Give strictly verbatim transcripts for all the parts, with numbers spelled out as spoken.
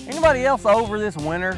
Anybody else over this winter?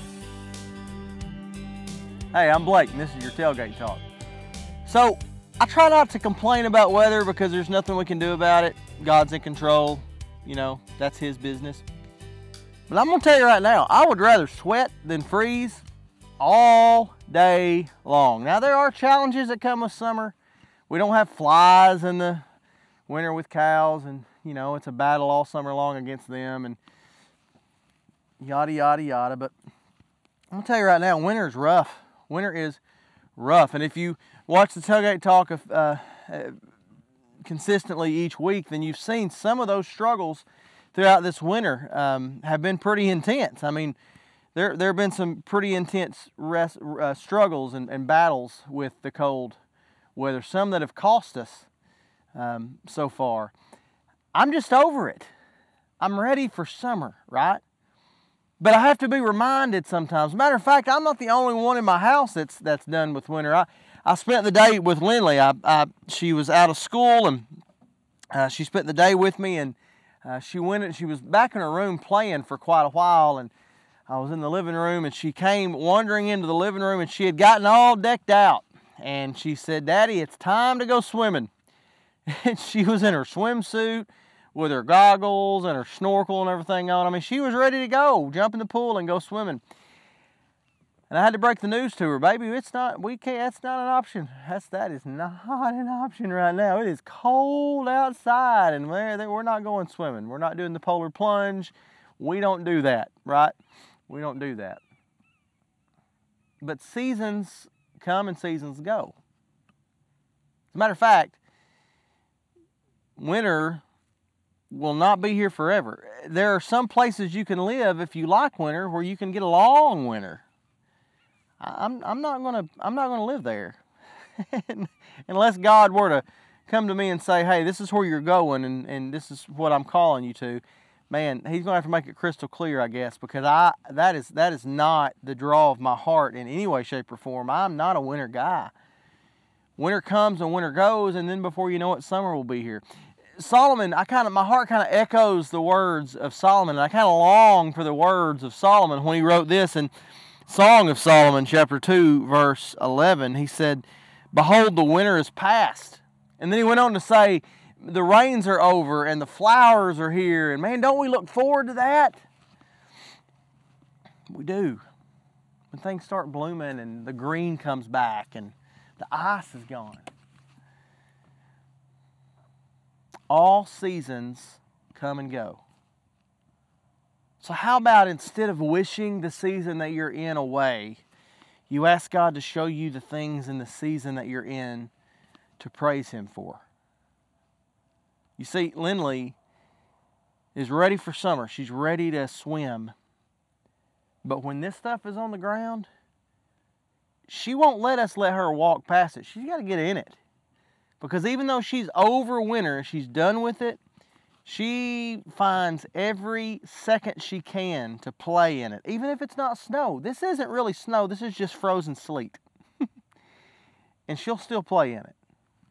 Hey, I'm Blake, and this is your Tailgate Talk. So, I try not to complain about weather because there's nothing we can do about it. God's in control. You know, that's His business. But I'm going to tell you right now, I would rather sweat than freeze all day long. Now, there are challenges that come with summer. We don't have flies in the winter with cows, and, you know, it's a battle all summer long against them, and yada, yada, yada. But I'm going to tell you right now, winter is rough. Winter is rough. And if you watch the Tailgate Talk of, uh, uh, consistently each week, then you've seen some of those struggles throughout this winter um, have been pretty intense. I mean, there there have been some pretty intense rest, uh, struggles and, and battles with the cold weather, some that have cost us um, so far. I'm just over it. I'm ready for summer, right? But I have to be reminded sometimes. Matter of fact, I'm not the only one in my house that's that's done with winter. I, I spent the day with Lindley. I, I, she was out of school, and uh, she spent the day with me, and uh, she went and she was back in her room playing for quite a while, and I was in the living room, and she came wandering into the living room, and she had gotten all decked out, and she said, "Daddy, it's time to go swimming." And she was in her swimsuit with her goggles and her snorkel and everything on. I mean, she was ready to go, jump in the pool and go swimming. And I had to break the news to her, baby, it's not, we can't, that's not an option. That's, that is not an option right now. It is cold outside, and we're, we're not going swimming. We're not doing the polar plunge. We don't do that, right? We don't do that. But seasons come and seasons go. As a matter of fact, winter will not be here forever. There are some places you can live if you like winter where you can get a long winter. I'm I'm not gonna I'm not gonna live there unless God were to come to me and say, "Hey, this is where you're going, and, and this is what I'm calling you to." Man, He's gonna have to make it crystal clear, I guess, because I that is that is not the draw of my heart in any way, shape, or form. I'm not a winter guy. Winter comes and winter goes, and then before you know it, summer will be here. Solomon, I kind of my heart kind of echoes the words of Solomon, and I kind of long for the words of Solomon when he wrote this in Song of Solomon, chapter two, verse eleven. He said, "Behold, the winter is past." And then he went on to say, "The rains are over and the flowers are here." And man, don't we look forward to that? We do. When things start blooming and the green comes back and the ice is gone. All seasons come and go. So how about instead of wishing the season that you're in away, you ask God to show you the things in the season that you're in to praise Him for? You see, Lindley is ready for summer. She's ready to swim. But when this stuff is on the ground, she won't let us let her walk past it. She's got to get in it. Because even though she's over winter, she's done with it, she finds every second she can to play in it, even if it's not snow. This isn't really snow. This is just frozen sleet. And she'll still play in it.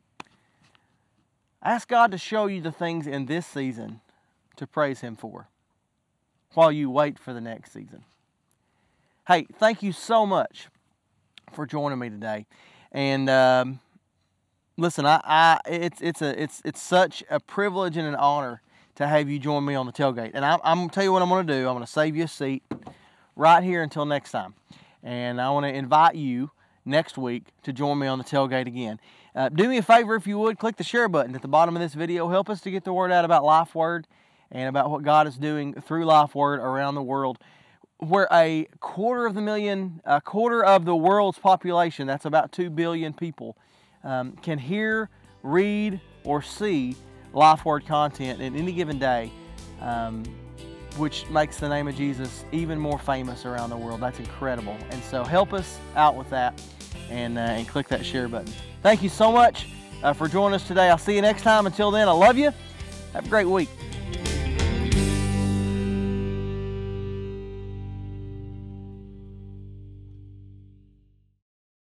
Ask God to show you the things in this season to praise Him for while you wait for the next season. Hey, thank you so much for joining me today. And um, listen, I, I it's it's a it's it's such a privilege and an honor to have you join me on the tailgate. And I, I'm going to tell you what I'm going to do. I'm going to save you a seat right here until next time. And I want to invite you next week to join me on the tailgate again. Uh, do me a favor, if you would, click the share button at the bottom of this video. Help us to get the word out about Life Word and about what God is doing through Life Word around the world, where a quarter of the million, a quarter of the world's population, that's about two billion people, um, can hear, read, or see Life Word content in any given day, um, which makes the name of Jesus even more famous around the world. That's incredible. And so help us out with that, and, uh, and click that share button. Thank you so much uh, for joining us today. I'll see you next time. Until then, I love you. Have a great week.